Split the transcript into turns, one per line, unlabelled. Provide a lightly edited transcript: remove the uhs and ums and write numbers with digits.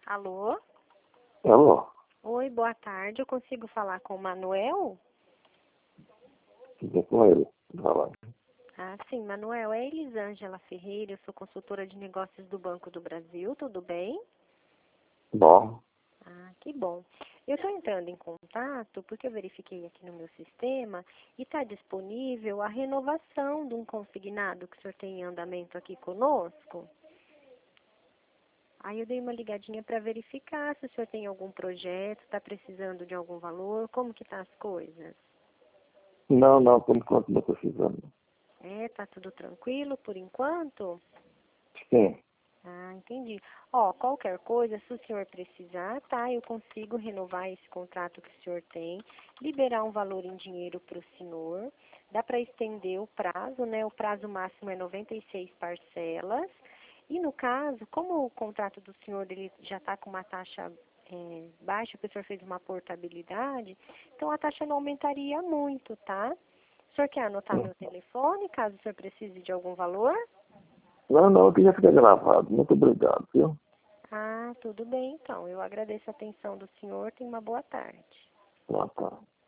Alô?
Alô?
Oi, boa tarde. Eu consigo falar com o Manuel?
Tudo com ele? Vai lá.
Ah, sim, Manuel. É Elisângela Ferreira. Eu sou consultora de negócios do Banco do Brasil. Tudo bem?
Bom,
Ah, que bom. Eu estou entrando em contato porque eu verifiquei aqui no meu sistema e está disponível a renovação de um consignado que o senhor tem em andamento aqui conosco. Aí eu dei uma ligadinha para verificar se o senhor tem algum projeto, está precisando de algum valor, como que tá as coisas?
não, por enquanto não precisando.
É, tá tudo tranquilo por enquanto?
Sim,
Ah, entendi. Ó, qualquer coisa, se o senhor precisar, tá? Eu consigo renovar esse contrato que o senhor tem, liberar um valor em dinheiro para o senhor, dá para estender o prazo, né? O prazo máximo é 96 parcelas. E no caso, como o contrato do senhor ele já está com uma taxa baixa, porque o senhor fez uma portabilidade, então a taxa não aumentaria muito, tá? O senhor quer anotar
sim.
meu telefone, caso o senhor precise de algum valor?
Não, aqui já fica gravado. Muito obrigado, viu?
Ah, tudo bem então. Eu agradeço a atenção do senhor. Tenha uma boa tarde.
Boa tarde.